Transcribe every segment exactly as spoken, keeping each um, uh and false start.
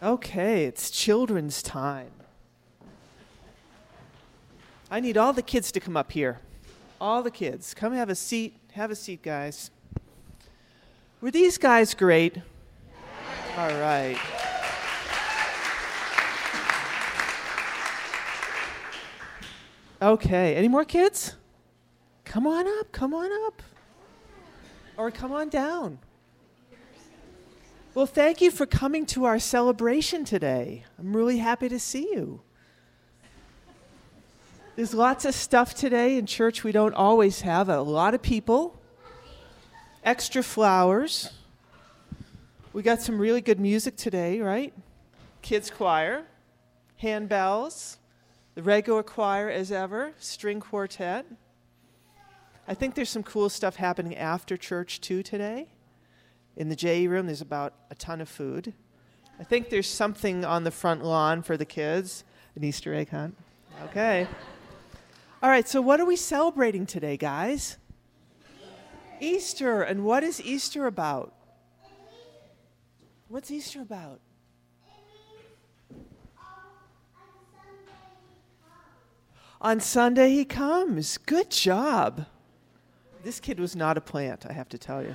Okay, it's children's time. I need all the kids to come up here. All the kids. Come have a seat. Have a seat, guys. Were these guys great? All right. Okay, any more kids? Come on up, come on up. Or come on down. Well, thank you for coming to our celebration today. I'm really happy to see you. There's lots of stuff today in church we don't always have. A lot of people, extra flowers. We got some really good music today, right? Kids choir, handbells, the regular choir as ever, string quartet. I think there's some cool stuff happening after church too today. In the J E room, there's about a ton of food. I think there's something on the front lawn for the kids, an Easter egg hunt. Okay. All right, so what are we celebrating today, guys? Easter. And what is Easter about? What's Easter about? On Sunday he comes. Good job. This kid was not a plant, I have to tell you.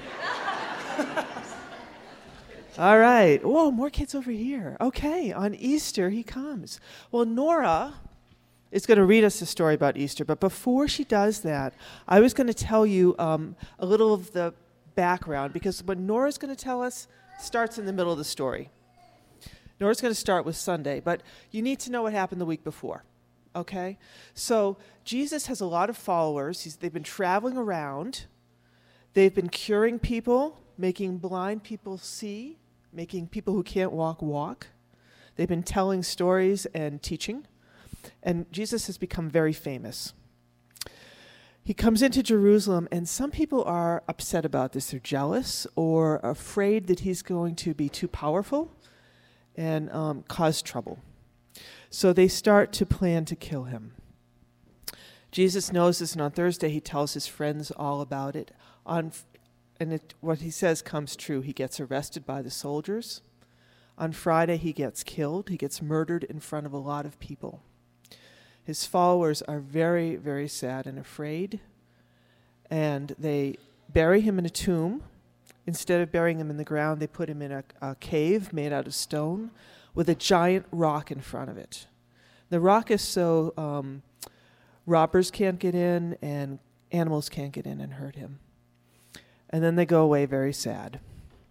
All right. Whoa, more kids over here. Okay, on Easter he comes. Well, Nora is going to read us a story about Easter, but before she does that, I was going to tell you um, a little of the background, because what Nora's going to tell us starts in the middle of the story. Nora's going to start with Sunday, but you need to know what happened the week before, okay? So Jesus has a lot of followers. He's, they've been traveling around. They've been curing people, making blind people see, making people who can't walk walk. They've been telling stories and teaching. And Jesus has become very famous. He comes into Jerusalem, and some people are upset about this. They're jealous or afraid that he's going to be too powerful and um, cause trouble. So they start to plan to kill him. Jesus knows this, and on Thursday he tells his friends all about it. On And it, what he says comes true. He gets arrested by the soldiers. On Friday, he gets killed. He gets murdered in front of a lot of people. His followers are very, very sad and afraid. And they bury him in a tomb. Instead of burying him in the ground, they put him in a, a cave made out of stone with a giant rock in front of it. The rock is so um, robbers can't get in and animals can't get in and hurt him. And then they go away very sad.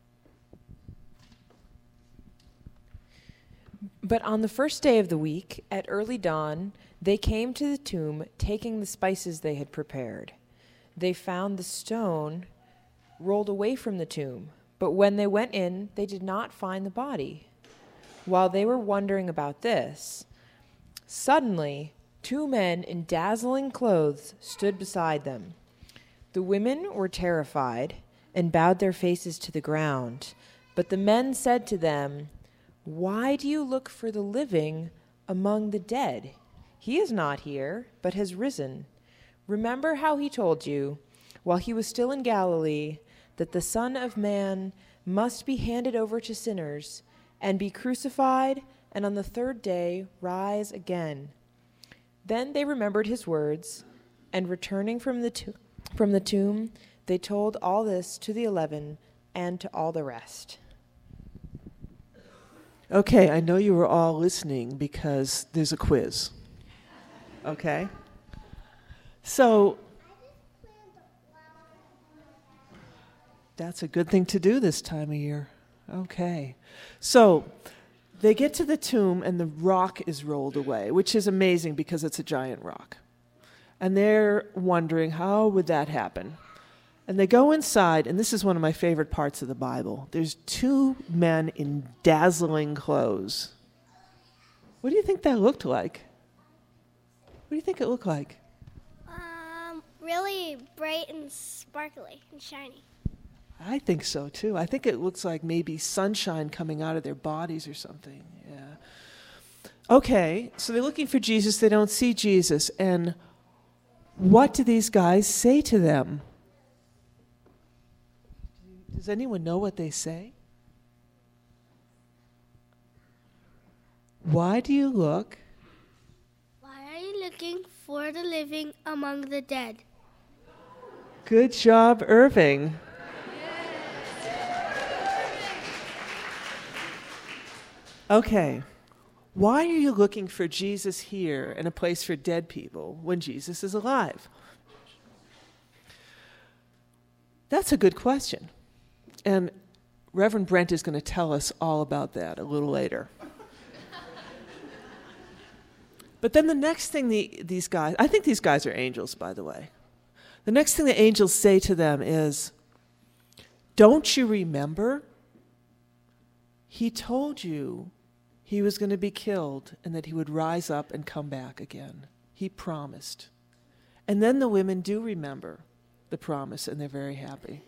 But on the first day of the week, at early dawn, they came to the tomb, taking the spices they had prepared. They found the stone rolled away from the tomb, but when they went in, they did not find the body. While they were wondering about this, suddenly two men in dazzling clothes stood beside them. The women were terrified and bowed their faces to the ground. But the men said to them, "Why do you look for the living among the dead? He is not here, but has risen. Remember how he told you, while he was still in Galilee, that the Son of Man must be handed over to sinners and be crucified, and on the third day rise again." Then they remembered his words, and returning from the tomb, From the tomb, they told all this to the eleven and to all the rest. Okay, I know you were all listening because there's a quiz. Okay? So, that's a good thing to do this time of year. Okay. So, they get to the tomb and the rock is rolled away, which is amazing because it's a giant rock. And they're wondering, how would that happen? And they go inside, and this is one of my favorite parts of the Bible. There's two men in dazzling clothes. What do you think that looked like? What do you think it looked like? Um, really bright and sparkly and shiny. I think so, too. I think it looks like maybe sunshine coming out of their bodies or something. Yeah. Okay, so they're looking for Jesus. They don't see Jesus. And what do these guys say to them? Does anyone know what they say? Why do you look? Why are you looking for the living among the dead? Good job, Irving. Okay. Why are you looking for Jesus here and a place for dead people when Jesus is alive? That's a good question. And Reverend Brent is going to tell us all about that a little later. But then the next thing the, these guys, I think these guys are angels, by the way. The next thing the angels say to them is, don't you remember? He told you he was going to be killed and that he would rise up and come back again. He promised. And then the women do remember the promise, and they're very happy.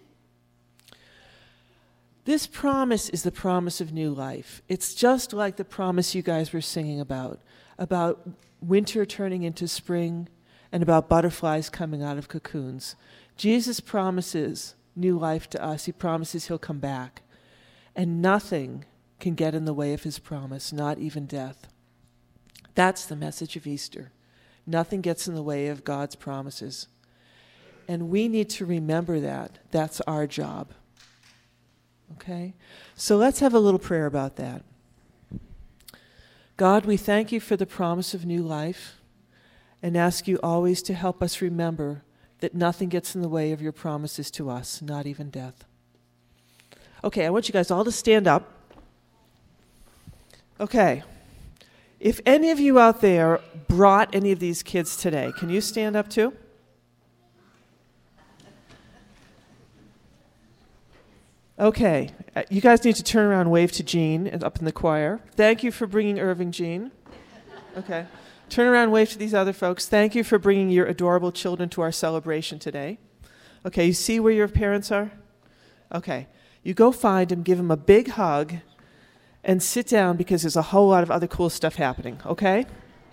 This promise is the promise of new life. It's just like the promise you guys were singing about, about winter turning into spring and about butterflies coming out of cocoons. Jesus promises new life to us. He promises he'll come back. And nothing can get in the way of his promise, not even death. That's the message of Easter. Nothing gets in the way of God's promises. And we need to remember that. That's our job. Okay? So let's have a little prayer about that. God, we thank you for the promise of new life and ask you always to help us remember that nothing gets in the way of your promises to us, not even death. Okay, I want you guys all to stand up. Okay. If any of you out there brought any of these kids today, can you stand up too? Okay. Uh, you guys need to turn around and wave to Jean and up in the choir. Thank you for bringing Irving, Jean. Okay. Turn around and wave to these other folks. Thank you for bringing your adorable children to our celebration today. Okay, you see where your parents are? Okay. You go find them, give them a big hug, and sit down because there's a whole lot of other cool stuff happening, okay?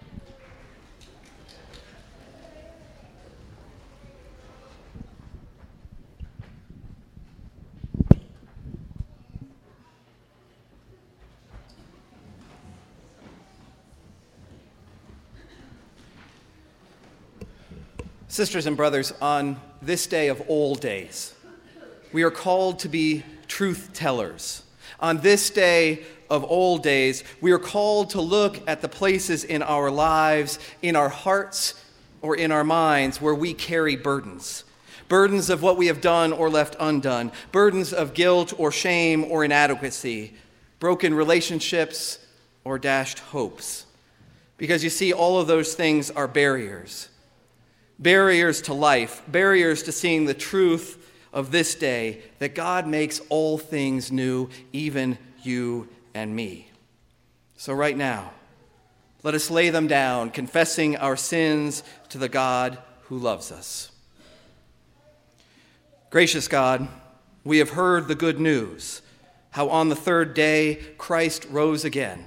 Sisters and brothers, on this day of all days, we are called to be truth tellers. On this day of all days, we are called to look at the places in our lives, in our hearts, or in our minds where we carry burdens. Burdens of what we have done or left undone. Burdens of guilt or shame or inadequacy. Broken relationships or dashed hopes. Because you see, all of those things are barriers. Barriers to life. Barriers to seeing the truth of this day, that God makes all things new, even you and me. So right now, let us lay them down, confessing our sins to the God who loves us. Gracious God, we have heard the good news, how on the third day Christ rose again.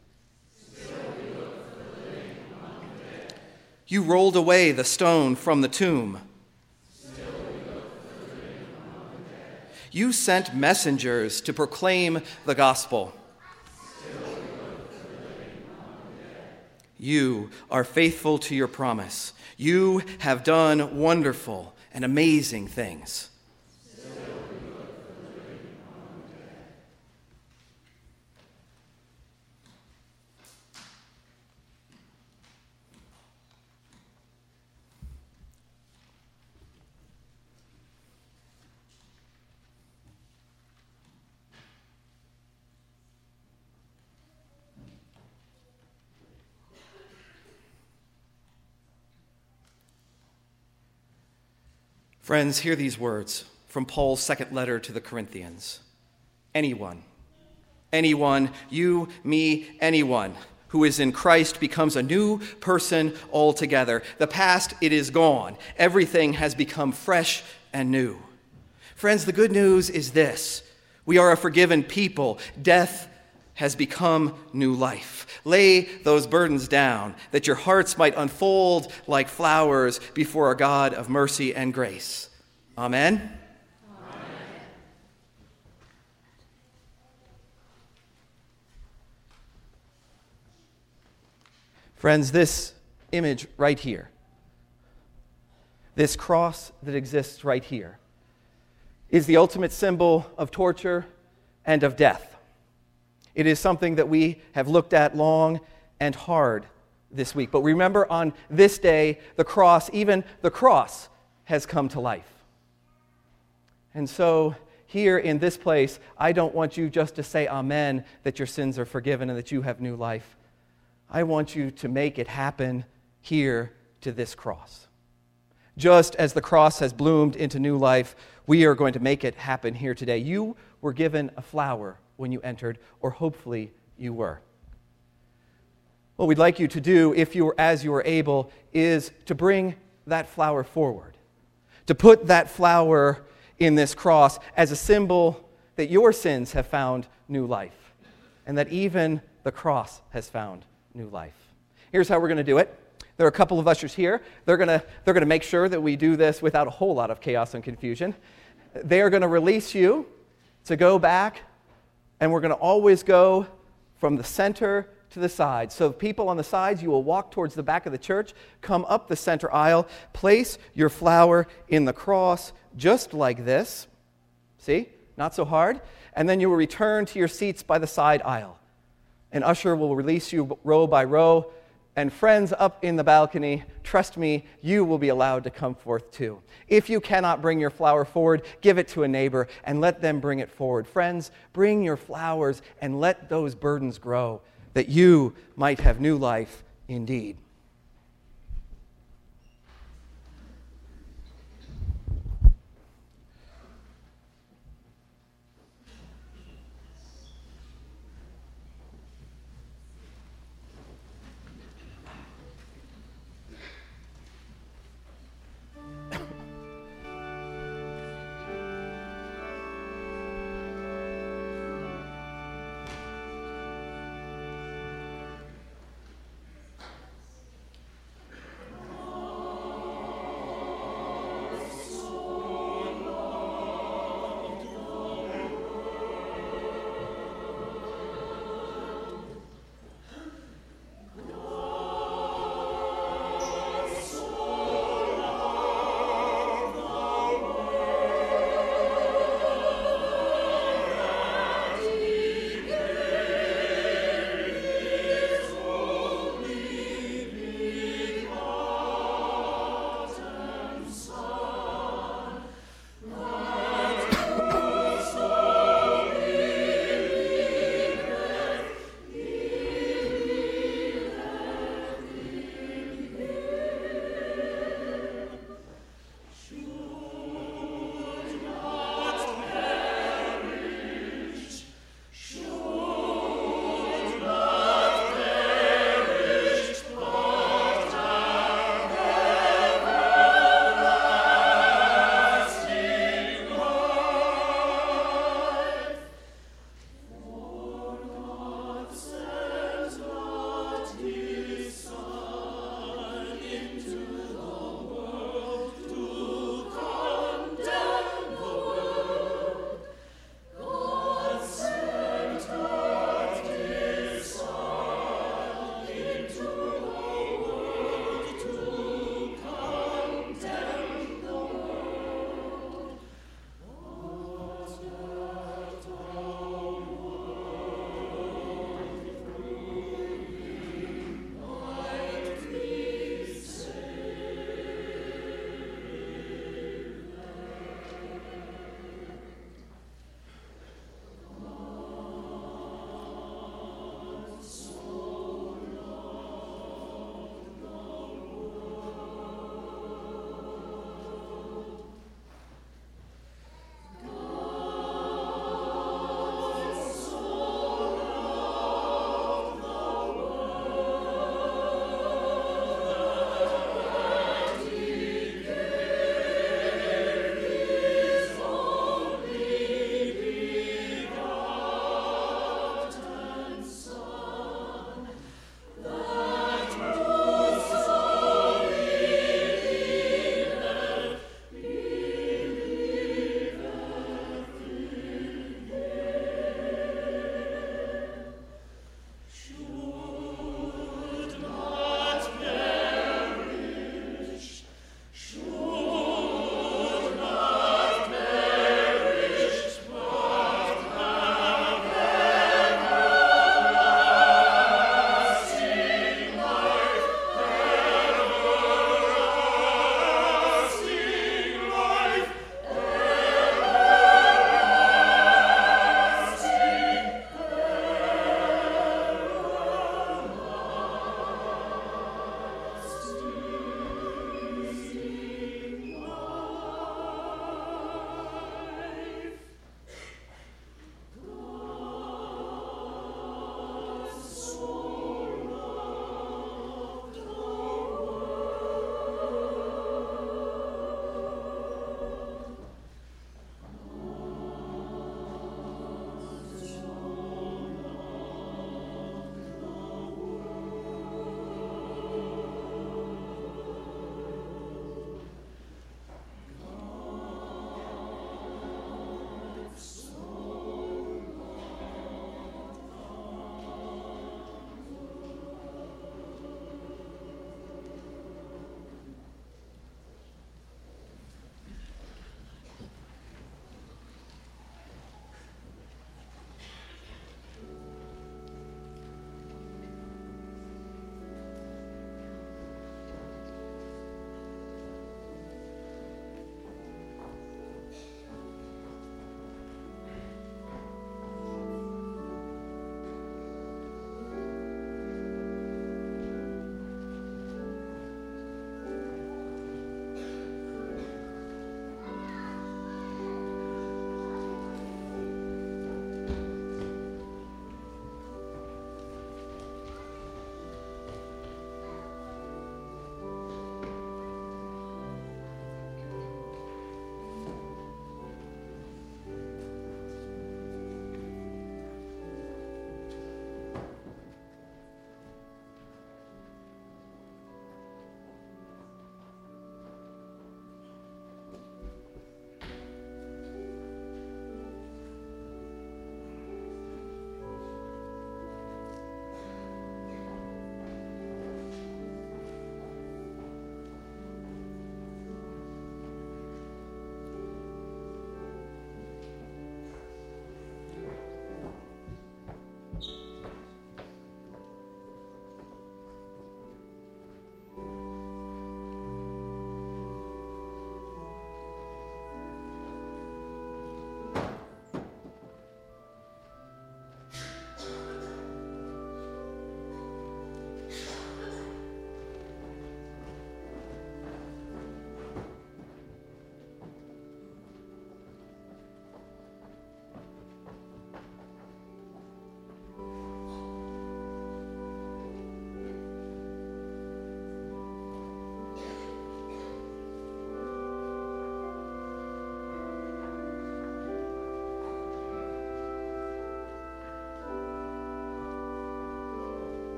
You rolled away the stone from the tomb. You sent messengers to proclaim the gospel. You are faithful to your promise. You have done wonderful and amazing things. Friends, hear these words from Paul's second letter to the Corinthians. Anyone, anyone, you, me, anyone who is in Christ becomes a new person altogether. The past, it is gone. Everything has become fresh and new. Friends, the good news is this. We are a forgiven people. Death has become new life. Lay those burdens down, that your hearts might unfold like flowers before a God of mercy and grace. Amen. Amen. Friends, this image right here, this cross that exists right here, is the ultimate symbol of torture and of death. It is something that we have looked at long and hard this week. But remember, on this day, the cross, even the cross, has come to life. And so, here in this place, I don't want you just to say amen, that your sins are forgiven and that you have new life. I want you to make it happen here to this cross. Just as the cross has bloomed into new life, we are going to make it happen here today. You were given a flower when you entered, or hopefully you were. What we'd like you to do, if you are, as you are able, is to bring that flower forward, to put that flower in this cross as a symbol that your sins have found new life, and that even the cross has found new life. Here's how we're going to do it. There are a couple of ushers here. They're going to they're going to make sure that we do this without a whole lot of chaos and confusion. They are going to release you to go back, and we're going to always go from the center to the side. So people on the sides, you will walk towards the back of the church, come up the center aisle, place your flower in the cross just like this. See? Not so hard. And then you will return to your seats by the side aisle. An usher will release you row by row. And friends up in the balcony, trust me, you will be allowed to come forth too. If you cannot bring your flower forward, give it to a neighbor and let them bring it forward. Friends, bring your flowers and let those burdens grow, that you might have new life indeed.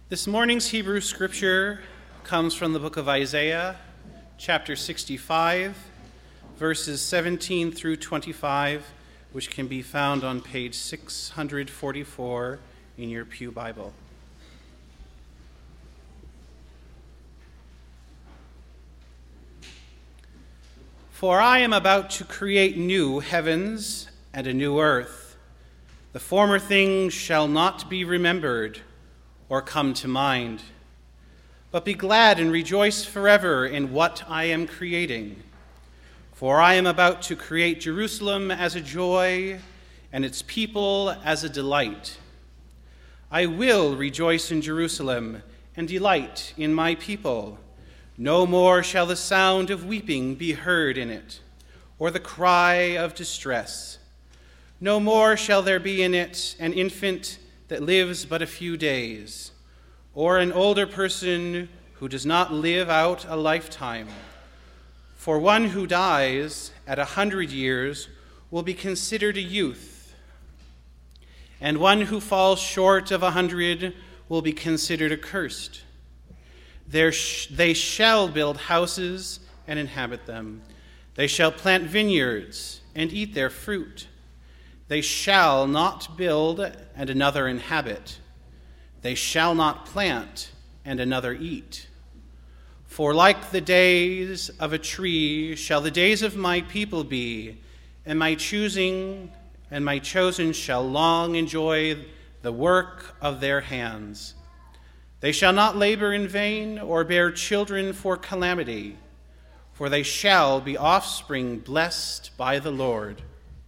This morning's Hebrew scripture comes from the book of Isaiah, chapter sixty-five, verses seventeen through twenty-five, which can be found on page six hundred forty-four in your Pew Bible. For I am about to create new heavens and a new earth. The former things shall not be remembered or come to mind. But be glad and rejoice forever in what I am creating. For I am about to create Jerusalem as a joy and its people as a delight. I will rejoice in Jerusalem and delight in my people. No more shall the sound of weeping be heard in it, or the cry of distress. No more shall there be in it an infant that lives but a few days, or an older person who does not live out a lifetime. For one who dies at a hundred years will be considered a youth, and one who falls short of a hundred will be considered accursed. There sh- they shall build houses and inhabit them. They shall plant vineyards and eat their fruit. They shall not build and another inhabit. They shall not plant and another eat. For like the days of a tree shall the days of my people be, and my choosing and my chosen shall long enjoy the work of their hands. They shall not labor in vain or bear children for calamity, for they shall be offspring blessed by the Lord,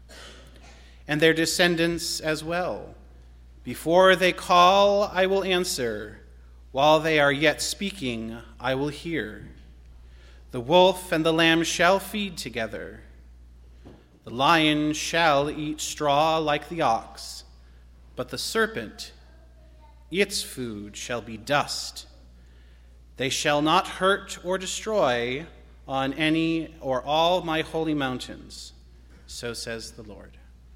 and their descendants as well. Before they call, I will answer. While they are yet speaking, I will hear. The wolf and the lamb shall feed together. The lion shall eat straw like the ox, but the serpent, its food shall be dust. They shall not hurt or destroy on any or all my holy mountains. So says the Lord.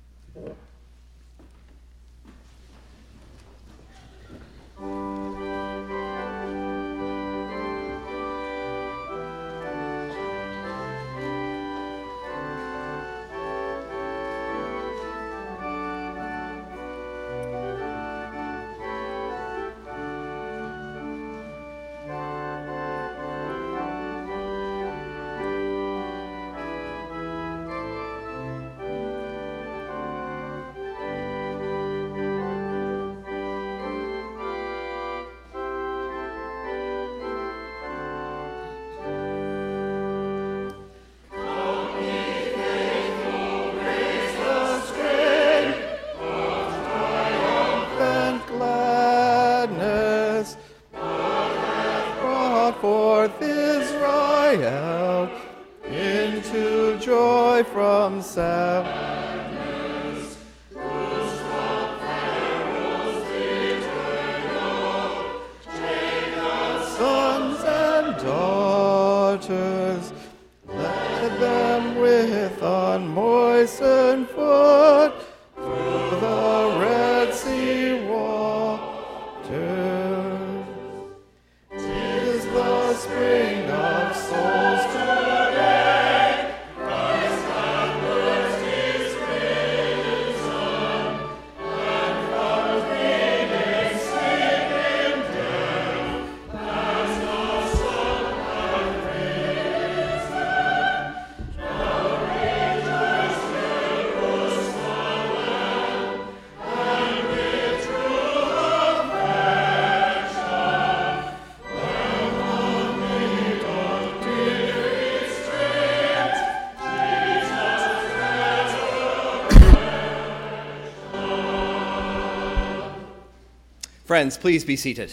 Friends, please be seated.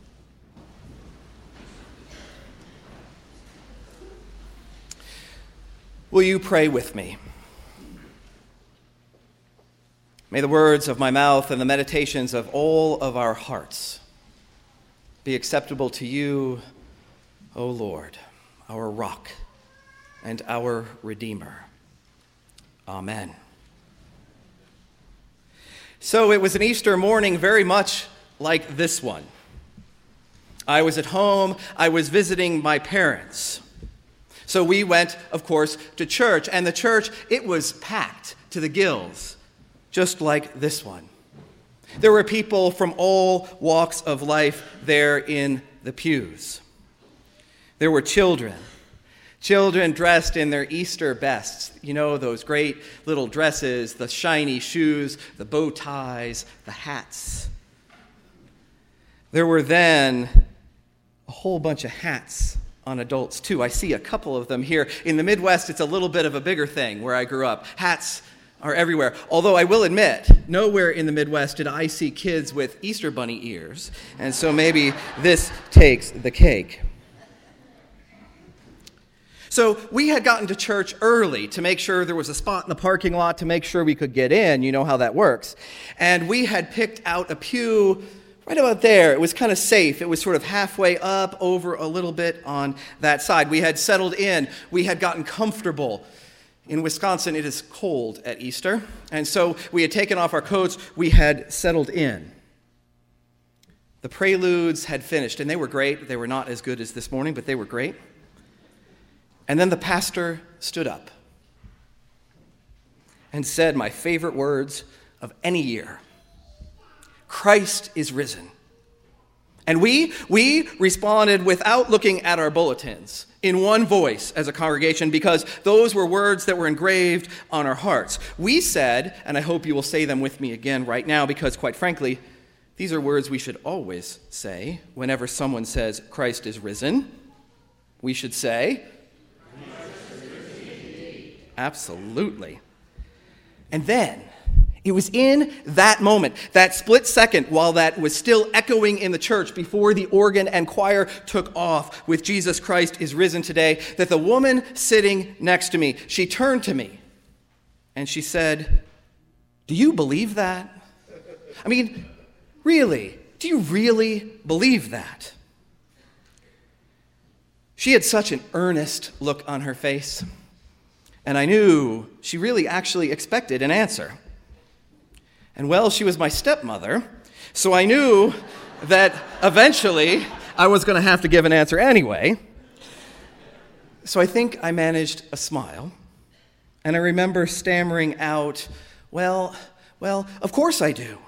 Will you pray with me? May the words of my mouth and the meditations of all of our hearts be acceptable to you, O Lord, our rock and our Redeemer. Amen. So it was an Easter morning very much like this one. I was at home. I was visiting my parents. So we went, of course, to church. And the church, it was packed to the gills, just like this one. There were people from all walks of life there in the pews. There were children. Children dressed in their Easter bests. You know, those great little dresses, the shiny shoes, the bow ties, the hats. There were then a whole bunch of hats on adults, too. I see a couple of them here. In the Midwest, it's a little bit of a bigger thing where I grew up. Hats are everywhere. Although I will admit, nowhere in the Midwest did I see kids with Easter bunny ears. And so maybe this takes the cake. So we had gotten to church early to make sure there was a spot in the parking lot to make sure we could get in. You know how that works. And we had picked out a pew right about there. It was kind of safe. It was sort of halfway up, over a little bit on that side. We had settled in. We had gotten comfortable. In Wisconsin, it is cold at Easter. And so we had taken off our coats. We had settled in. The preludes had finished, and they were great. They were not as good as this morning, but they were great. And then the pastor stood up and said my favorite words of any year: Christ is risen. And we, we responded without looking at our bulletins, in one voice as a congregation, because those were words that were engraved on our hearts. We said, and I hope you will say them with me again right now, because quite frankly, these are words we should always say whenever someone says Christ is risen. We should say, absolutely. And then, it was in that moment, that split second, while that was still echoing in the church before the organ and choir took off with Jesus Christ is risen today, that the woman sitting next to me, she turned to me and she said, "Do you believe that? I mean, really, do you really believe that?" She had such an earnest look on her face. And I knew she really actually expected an answer. And well, she was my stepmother, so I knew that eventually I was going to have to give an answer anyway. So I think I managed a smile, and I remember stammering out, well, well, of course I do.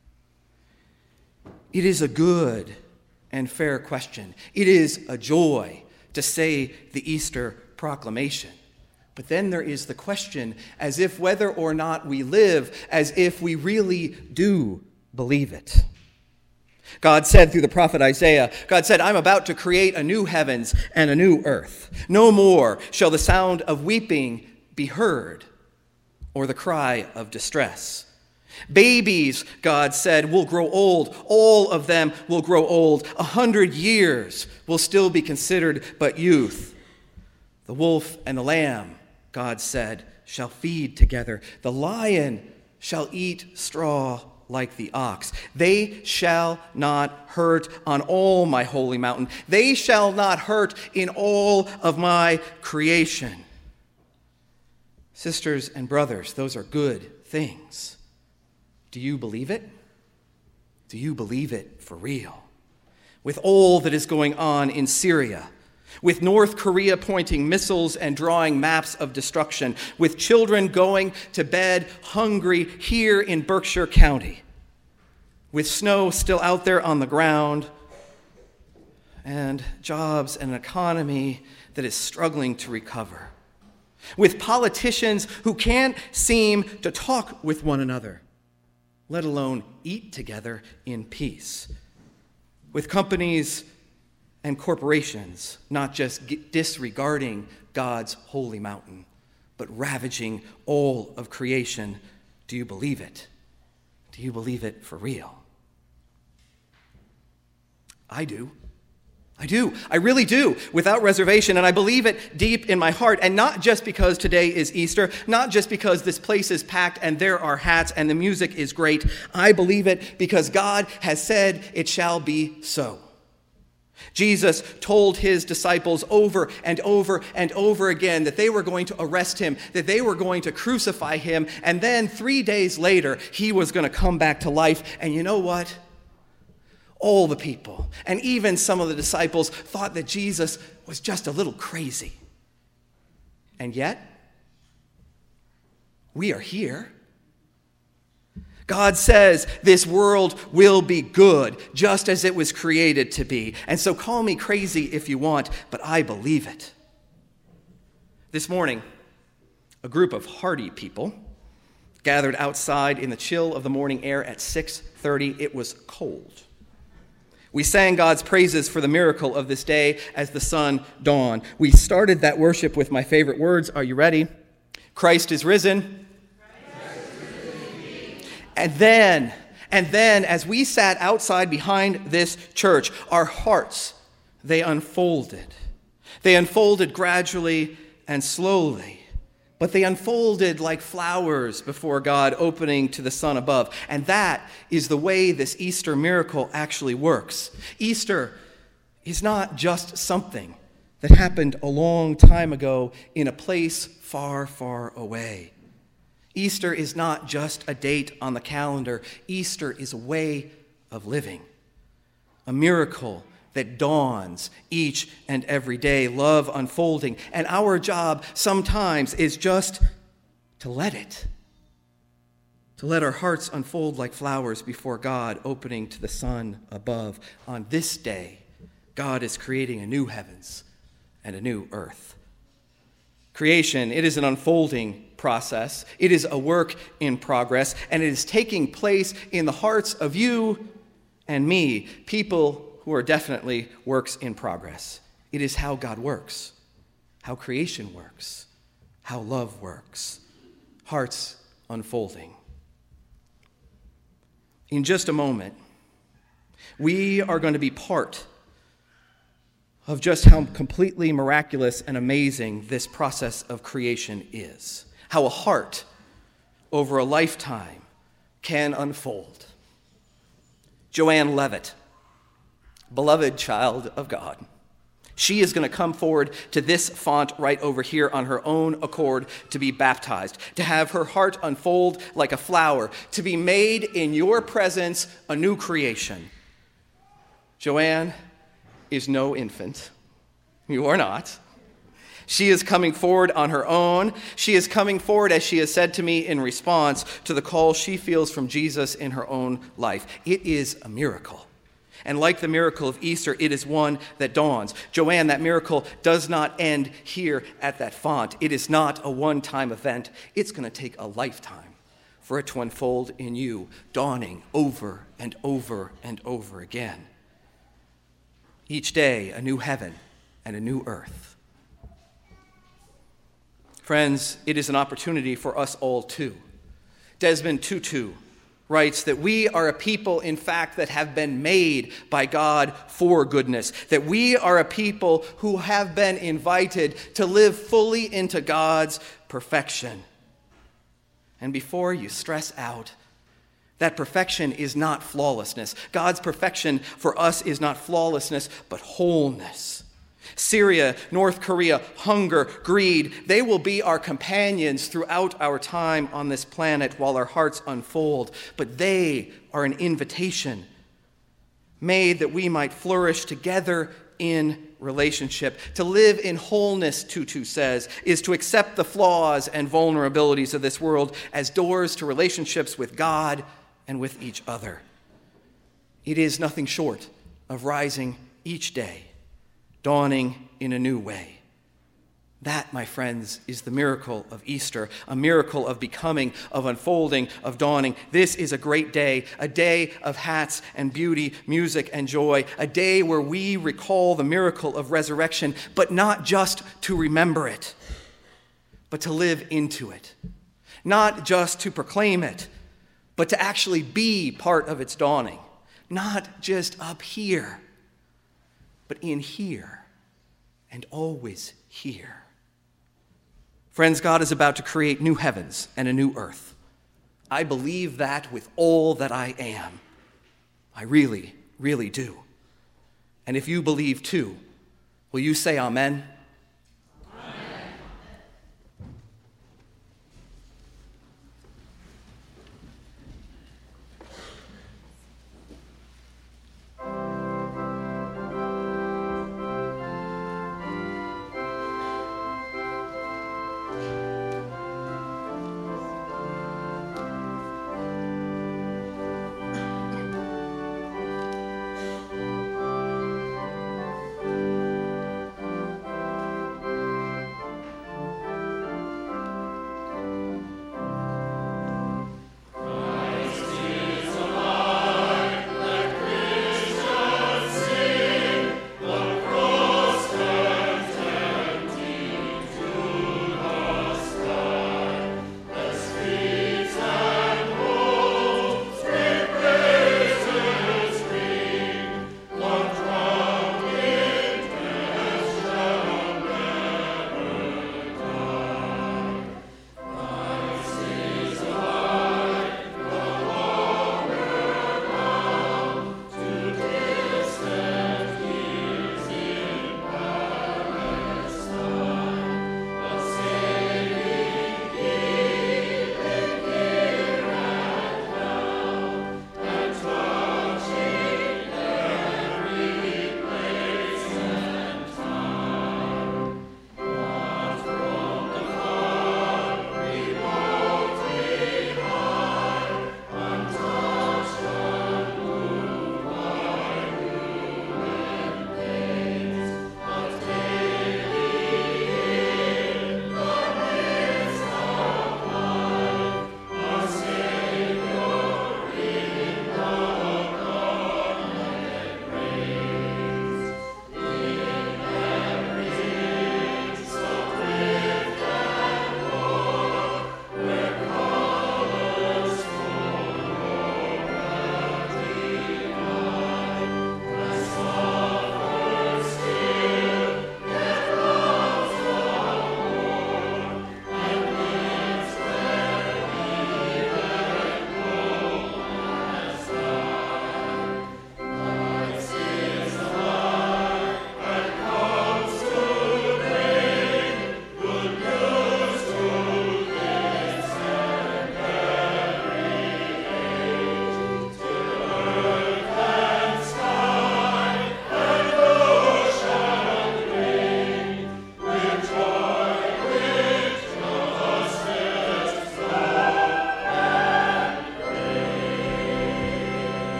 It is a good and fair question. It is a joy to say the Easter proclamation. But then there is the question, as if whether or not we live, as if we really do believe it. God said through the prophet Isaiah, God said, "I'm about to create a new heavens and a new earth. No more shall the sound of weeping be heard, or the cry of distress. Babies," God said, "will grow old. All of them will grow old. A hundred years will still be considered but youth. The wolf and the lamb," God said, "shall feed together. The lion shall eat straw like the ox. They shall not hurt on all my holy mountain. They shall not hurt in all of my creation." Sisters and brothers, those are good things. Do you believe it? Do you believe it for real? With all that is going on in Syria, with North Korea pointing missiles and drawing maps of destruction, with children going to bed hungry here in Berkshire County, with snow still out there on the ground, and jobs and an economy that is struggling to recover, with politicians who can't seem to talk with one another, let alone eat together in peace, with companies and corporations not just disregarding God's holy mountain, but ravaging all of creation. Do you believe it? Do you believe it for real? I do. I do. I really do, without reservation, and I believe it deep in my heart, and not just because today is Easter, not just because this place is packed and there are hats and the music is great. I believe it because God has said it shall be so. Jesus told his disciples over and over and over again that they were going to arrest him, that they were going to crucify him, and then three days later, he was going to come back to life. And you know what? All the people, and even some of the disciples, thought that Jesus was just a little crazy. And yet, we are here. God says this world will be good, just as it was created to be. And so call me crazy if you want, but I believe it. This morning, a group of hardy people gathered outside in the chill of the morning air at six thirty. It was cold. We sang God's praises for the miracle of this day as the sun dawned. We started that worship with my favorite words. Are you ready? Christ is risen. Christ is risen indeed. And then, and then as we sat outside behind this church, our hearts, they unfolded. They unfolded gradually and slowly. But they unfolded like flowers before God, opening to the sun above. And that is the way this Easter miracle actually works. Easter is not just something that happened a long time ago in a place far, far away. Easter is not just a date on the calendar. Easter is a way of living, a miracle that dawns each and every day, love unfolding. And our job sometimes is just to let it, to let our hearts unfold like flowers before God, opening to the sun above. On this day, God is creating a new heavens and a new earth. Creation, it is an unfolding process. It is a work in progress, and it is taking place in the hearts of you and me, people who are definitely works in progress. It is how God works, how creation works, how love works. Hearts unfolding. In just a moment, we are going to be part of just how completely miraculous and amazing this process of creation is. How a heart over a lifetime can unfold. Joanne Levitt, beloved child of God, she is going to come forward to this font right over here on her own accord to be baptized, to have her heart unfold like a flower, to be made in your presence a new creation. Joanne is no infant. You are not. She is coming forward on her own. She is coming forward, as she has said to me, in response to the call she feels from Jesus in her own life. It is a miracle. And like the miracle of Easter, it is one that dawns. Joanne, that miracle does not end here at that font. It is not a one-time event. It's going to take a lifetime for it to unfold in you, dawning over and over and over again. Each day, a new heaven and a new earth. Friends, it is an opportunity for us all too. Desmond Tutu writes that we are a people, in fact, that have been made by God for goodness, that we are a people who have been invited to live fully into God's perfection. And before you stress out, that perfection is not flawlessness. God's perfection for us is not flawlessness, but wholeness. Syria, North Korea, hunger, greed, they will be our companions throughout our time on this planet while our hearts unfold. But they are an invitation made that we might flourish together in relationship. To live in wholeness, Tutu says, is to accept the flaws and vulnerabilities of this world as doors to relationships with God and with each other. It is nothing short of rising each day, dawning in a new way. That, my friends, is the miracle of Easter, a miracle of becoming, of unfolding, of dawning. This is a great day, a day of hats and beauty, music and joy, a day where we recall the miracle of resurrection, but not just to remember it, but to live into it. Not just to proclaim it, but to actually be part of its dawning. Not just up here, but in here and always here. Friends, God is about to create new heavens and a new earth. I believe that with all that I am. I really, really do. And if you believe too, will you say amen? Amen.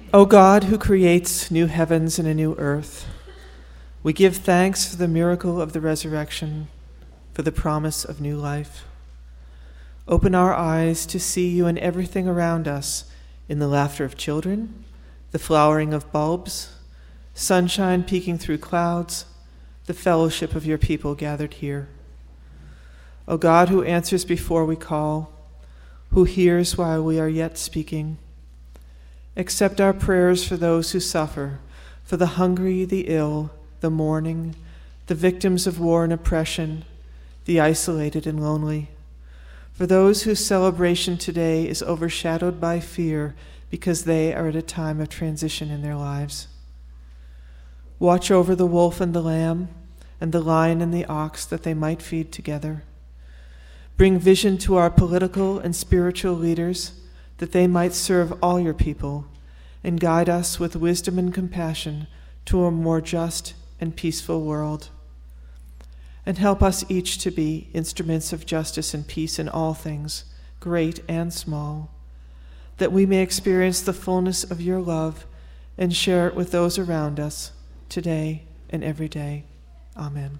O God, who creates new heavens and a new earth, we give thanks for the miracle of the resurrection, for the promise of new life. Open our eyes to see you in everything around us, in the laughter of children, the flowering of bulbs, sunshine peeking through clouds, the fellowship of your people gathered here. O God, who answers before we call, who hears while we are yet speaking, accept our prayers for those who suffer, for the hungry, the ill, the mourning, the victims of war and oppression, the isolated and lonely, for those whose celebration today is overshadowed by fear because they are at a time of transition in their lives. Watch over the wolf and the lamb, and the lion and the ox, that they might feed together. Bring vision to our political and spiritual leaders, that they might serve all your people, and guide us with wisdom and compassion to a more just and peaceful world. And help us each to be instruments of justice and peace in all things, great and small, that we may experience the fullness of your love and share it with those around us today and every day. Amen.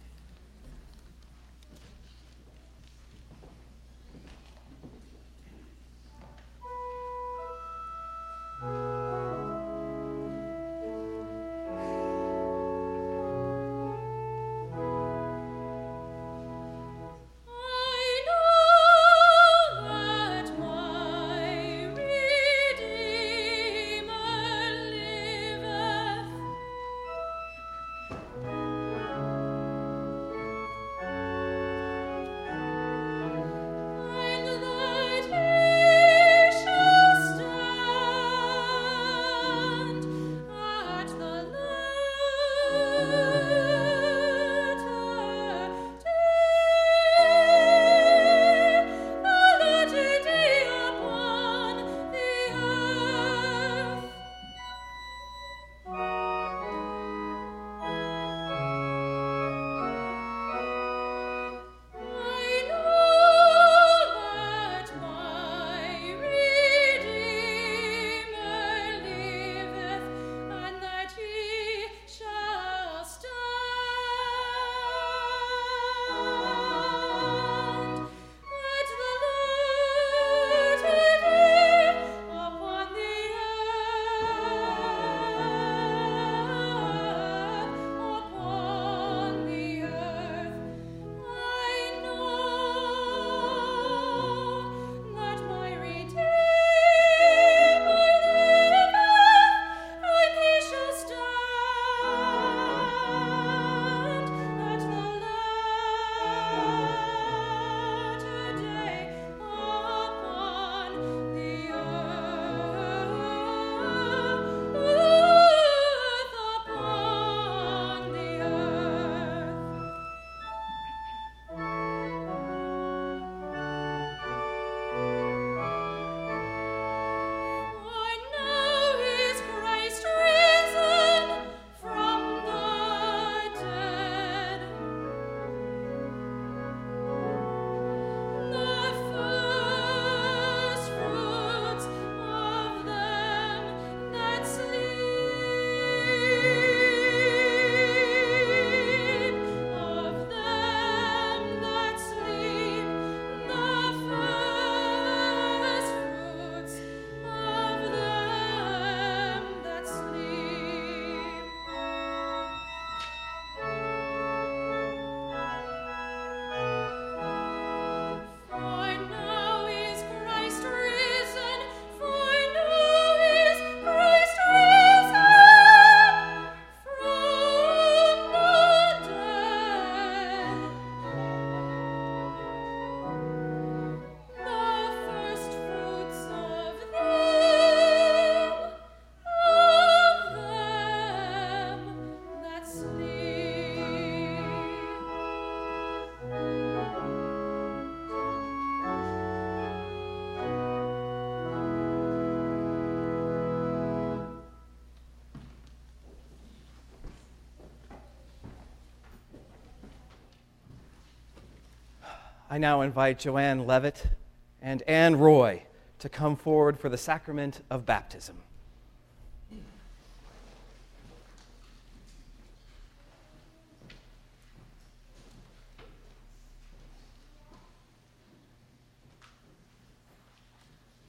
I now invite Joanne Levitt and Anne Roy to come forward for the sacrament of baptism.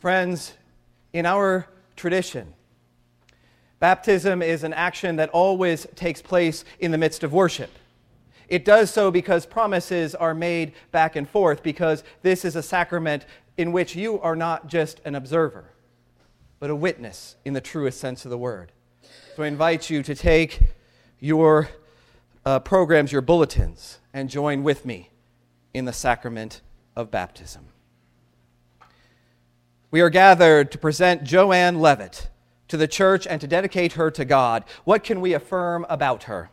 Friends, in our tradition, baptism is an action that always takes place in the midst of worship. It does so because promises are made back and forth, because this is a sacrament in which you are not just an observer, but a witness in the truest sense of the word. So I invite you to take your uh, programs, your bulletins, and join with me in the sacrament of baptism. We are gathered to present Joanne Levitt to the church and to dedicate her to God. What can we affirm about her?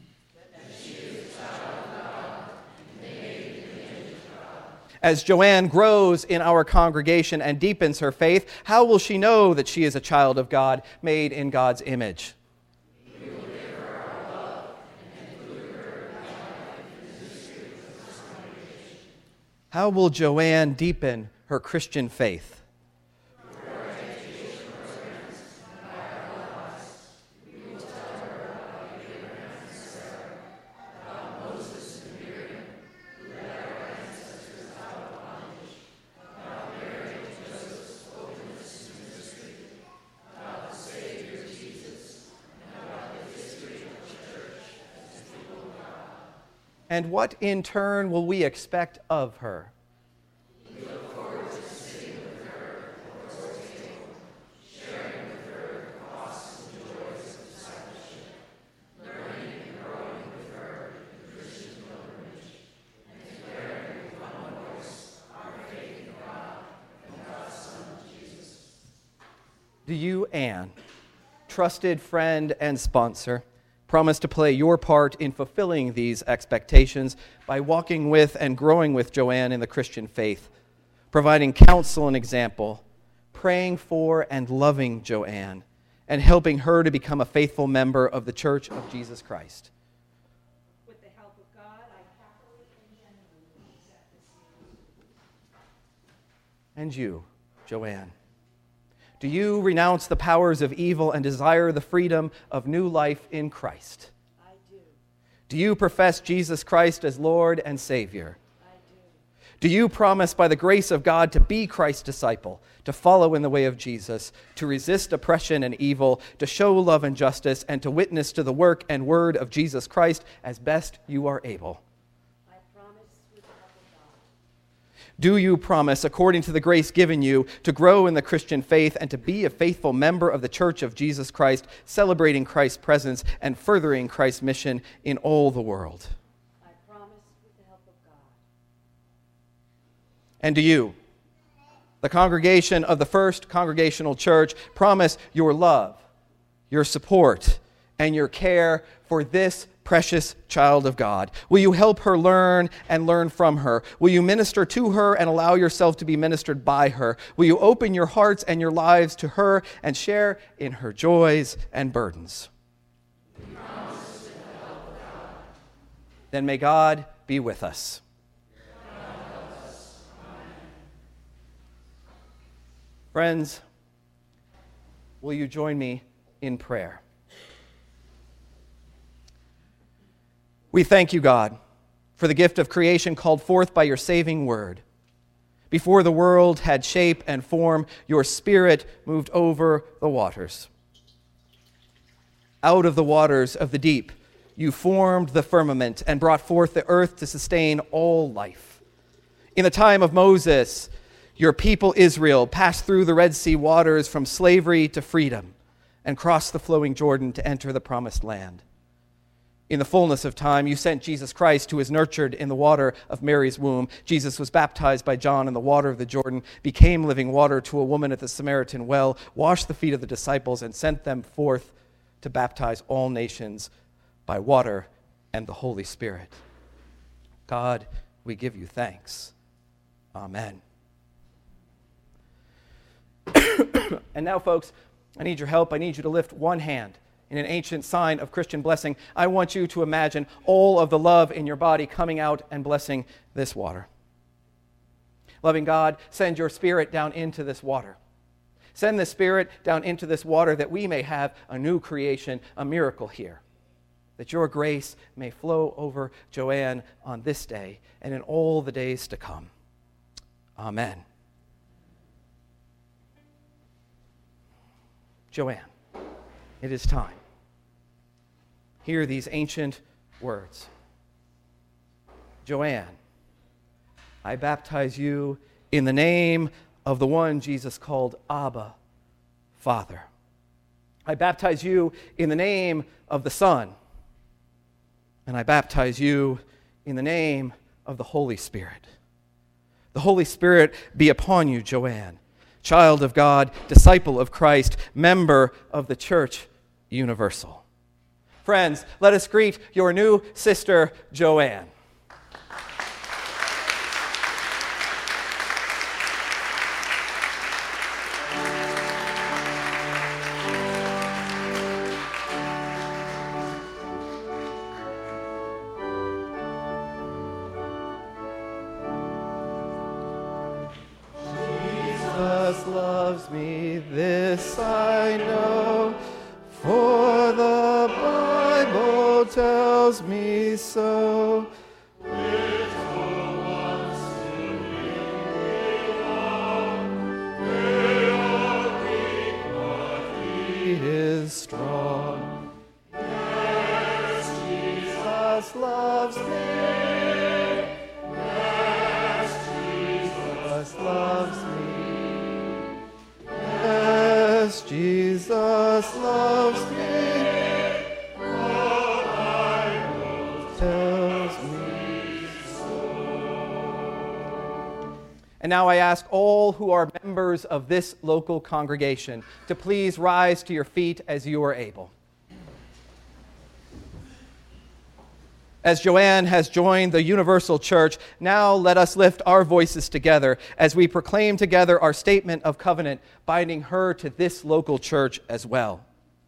As Joanne grows in our congregation and deepens her faith, how will she know that she is a child of God, made in God's image? We will give her our love and include her in our life in the ministry of this congregation. How will Joanne deepen her Christian faith? Through our education programs and by our lives, we will tell her about Abraham and Sarah, about Moses and Miriam, who led our ancestors out of bondage, about Mary and Joseph's openness to ministry, about the Savior Jesus, and about the history of the church as the people of God. And what in turn will we expect of her? We look forward to sitting with her at the Lord's table, sharing with her the costs and joys of discipleship, learning and growing with her in Christian pilgrimage, and declaring with one voice our faith in God and God's Son, Jesus. Do you, Anne, trusted friend and sponsor, promise to play your part in fulfilling these expectations by walking with and growing with Joanne in the Christian faith, providing counsel and example, praying for and loving Joanne, and helping her to become a faithful member of the Church of Jesus Christ? With the help of God, I happily and genuinely accept this. And you, Joanne, do you renounce the powers of evil and desire the freedom of new life in Christ? I do. Do you profess Jesus Christ as Lord and Savior? I do. Do you promise by the grace of God to be Christ's disciple, to follow in the way of Jesus, to resist oppression and evil, to show love and justice, and to witness to the work and word of Jesus Christ as best you are able? I promise with the help of God. Do you promise, according to the grace given you, to grow in the Christian faith and to be a faithful member of the Church of Jesus Christ, celebrating Christ's presence and furthering Christ's mission in all the world? I promise with the help of God. And do you, the congregation of the First Congregational Church, promise your love, your support, and your care for this precious child of God? Will you help her learn and learn from her? Will you minister to her and allow yourself to be ministered by her? Will you open your hearts and your lives to her and share in her joys and burdens? We promise with the help of God. Then may God be with us. Friends, will you join me in prayer? We thank you, God, for the gift of creation called forth by your saving word. Before the world had shape and form, your Spirit moved over the waters. Out of the waters of the deep, you formed the firmament and brought forth the earth to sustain all life. In the time of Moses, your people Israel passed through the Red Sea waters from slavery to freedom and crossed the flowing Jordan to enter the promised land. In the fullness of time, you sent Jesus Christ, who was nurtured in the water of Mary's womb. Jesus was baptized by John in the water of the Jordan, became living water to a woman at the Samaritan well, washed the feet of the disciples, and sent them forth to baptize all nations by water and the Holy Spirit. God, we give you thanks. Amen. And now, folks, I need your help. I need you to lift one hand in an ancient sign of Christian blessing. I want you to imagine all of the love in your body coming out and blessing this water. Loving God, send your Spirit down into this water. Send the Spirit down into this water that we may have a new creation, a miracle here. That your grace may flow over Joanne on this day and in all the days to come. Amen. Joanne, it is time. Hear these ancient words. Joanne, I baptize you in the name of the one Jesus called Abba, Father. I baptize you in the name of the Son, and I baptize you in the name of the Holy Spirit. The Holy Spirit be upon you, Joanne, child of God, disciple of Christ, member of the Church Universal. Friends, let us greet your new sister, Joanne. Jesus loves me, this I know, for the Bible tells me so. He is strong. Yes, Jesus loves me. Yes, Jesus loves me. Yes, Jesus loves me. The Bible tells me so. And now I ask all who are members of this local congregation to please rise to your feet as you are able. As Joanne has joined the Universal Church, now let us lift our voices together as we proclaim together our statement of covenant, binding her to this local church as well.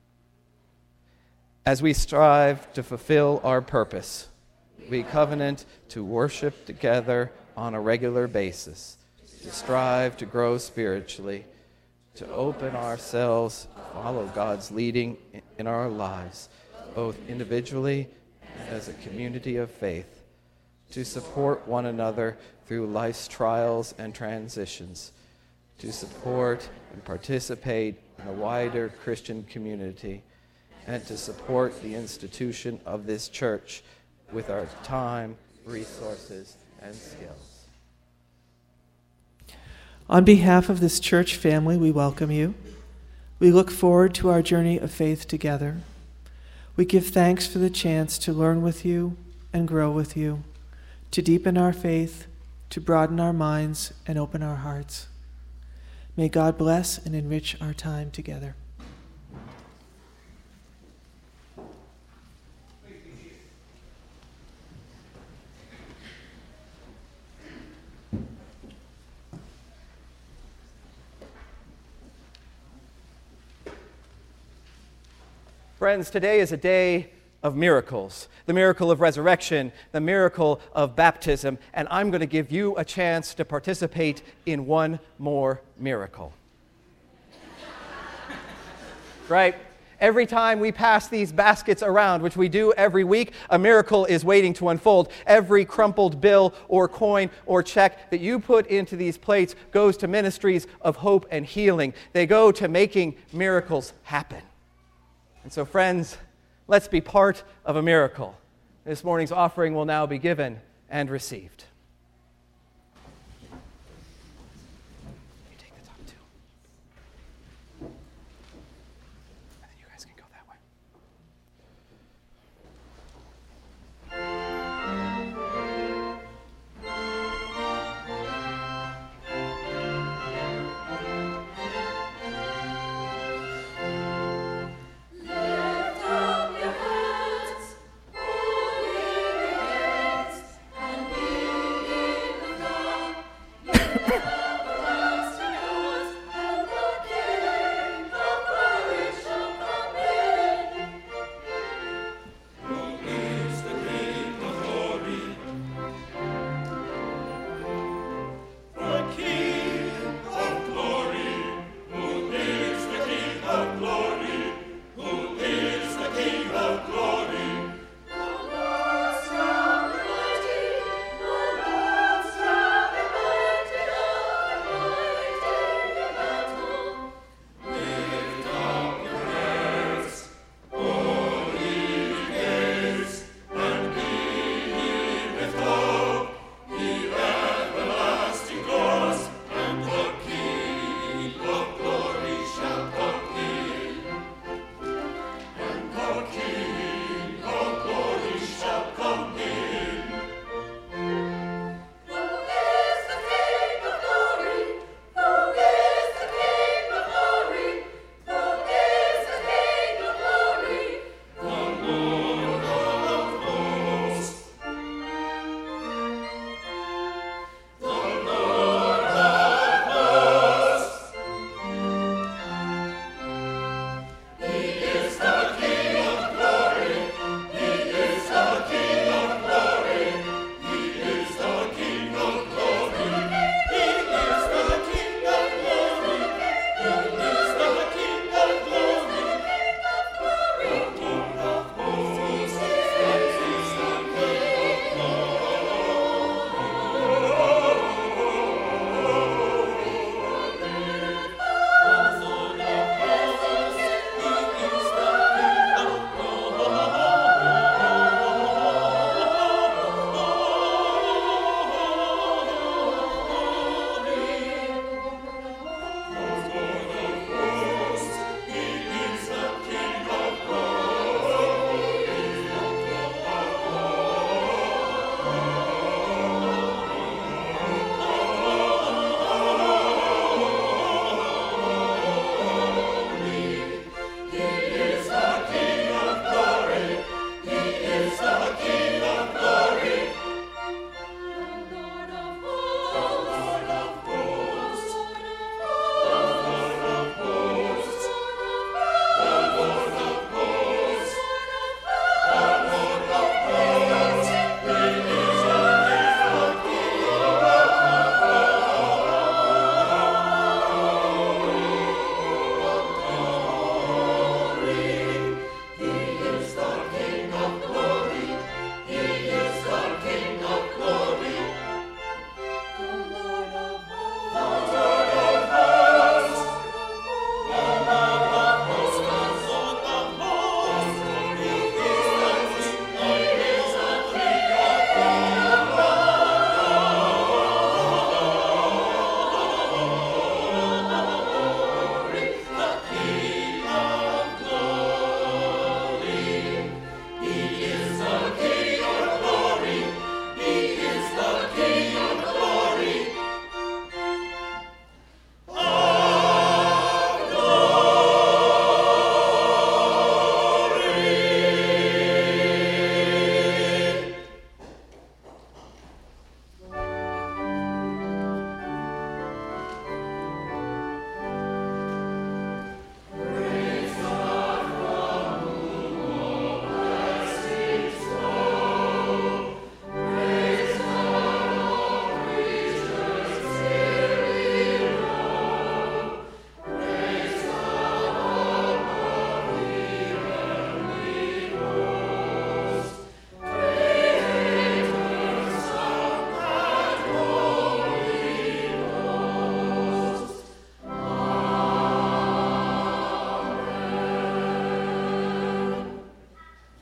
As we strive to fulfill our purpose, we covenant to worship together on a regular basis, to strive to grow spiritually, to open ourselves, follow God's leading in our lives, both individually as a community of faith, to support one another through life's trials and transitions, to support and participate in a wider Christian community, and to support the institution of this church with our time, resources, and skills. On behalf of this church family, we welcome you. We look forward to our journey of faith together. We give thanks for the chance to learn with you and grow with you, to deepen our faith, to broaden our minds and open our hearts. May God bless and enrich our time together. Friends, today is a day of miracles, the miracle of resurrection, the miracle of baptism, and I'm going to give you a chance to participate in one more miracle. Right? Every time we pass these baskets around, which we do every week, a miracle is waiting to unfold. Every crumpled bill or coin or check that you put into these plates goes to ministries of hope and healing. They go to making miracles happen. And so, friends, let's be part of a miracle. This morning's offering will now be given and received. You take the top two. And then you guys can go that way. Lift up your hands, all ye gates, and be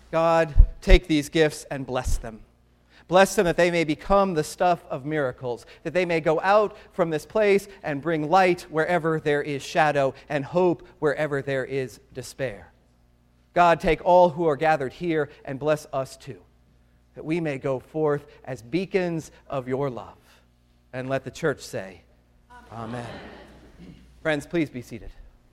God, take these gifts and bless them. Bless them that they may become the stuff of miracles, that they may go out from this place and bring light wherever there is shadow and hope wherever there is despair. God, take all who are gathered here and bless us too, that we may go forth as beacons of your love. And let the church say, Amen. Amen. Friends, please be seated.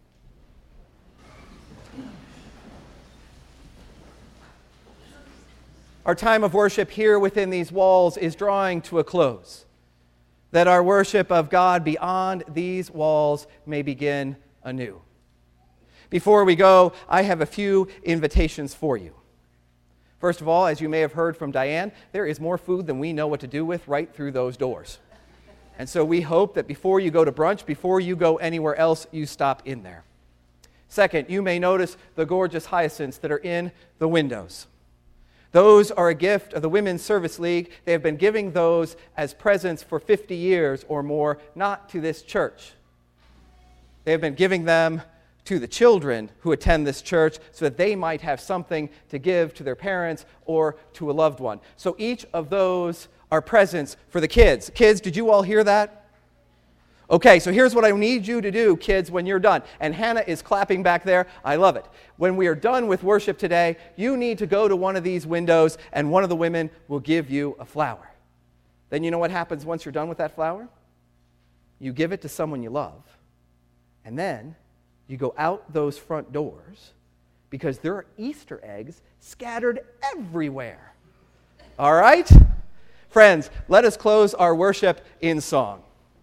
Our time of worship here within these walls is drawing to a close, that our worship of God beyond these walls may begin anew. Before we go, I have a few invitations for you. First of all, as you may have heard from Diane, there is more food than we know what to do with right through those doors. And so we hope that before you go to brunch, before you go anywhere else, you stop in there. Second, you may notice the gorgeous hyacinths that are in the windows. Those are a gift of the Women's Service League. They have been giving those as presents for fifty years or more, not to this church. They have been giving them to the children who attend this church so that they might have something to give to their parents or to a loved one. So each of those are presents for the kids. Kids, did you all hear that? Okay, so here's what I need you to do, kids, when you're done. And Hannah is clapping back there. I love it. When we are done with worship today, you need to go to one of these windows, and one of the women will give you a flower. Then you know what happens once you're done with that flower? You give it to someone you love, and then you go out those front doors because there are Easter eggs scattered everywhere. All right? Friends, let us close our worship in song.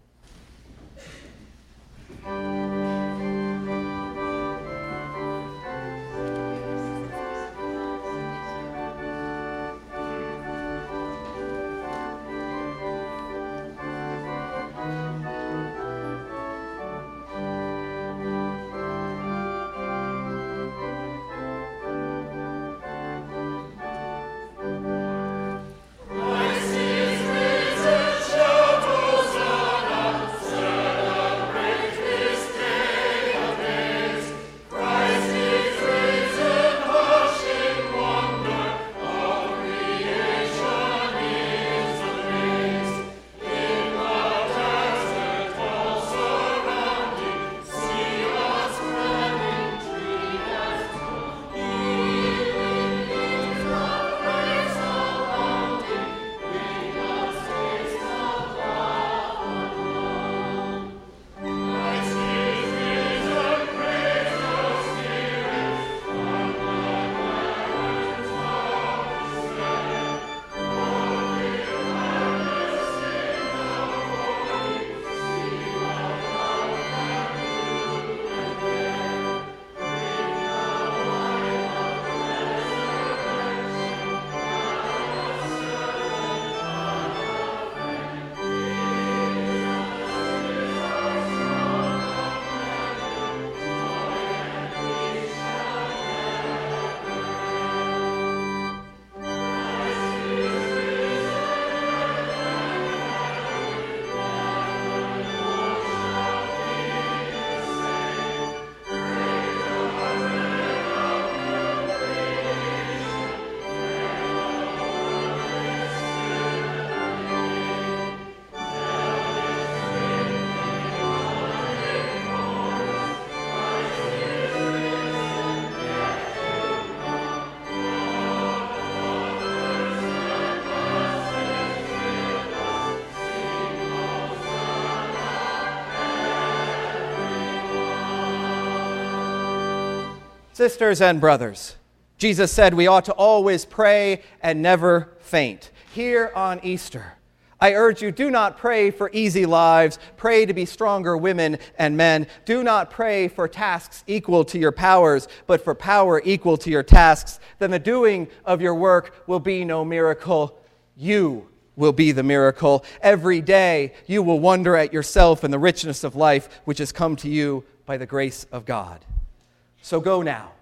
Sisters and brothers, Jesus said we ought to always pray and never faint. Here on Easter, I urge you, do not pray for easy lives. Pray to be stronger women and men. Do not pray for tasks equal to your powers, but for power equal to your tasks. Then the doing of your work will be no miracle. You will be the miracle. Every day you will wonder at yourself and the richness of life which has come to you by the grace of God. So go now.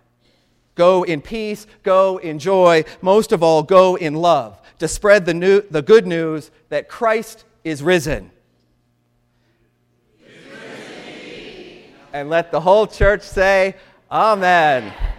Go in peace, go in joy, most of all, go in love, to spread the new, the good news that Christ is risen. Is risen. And let the whole church say, Amen.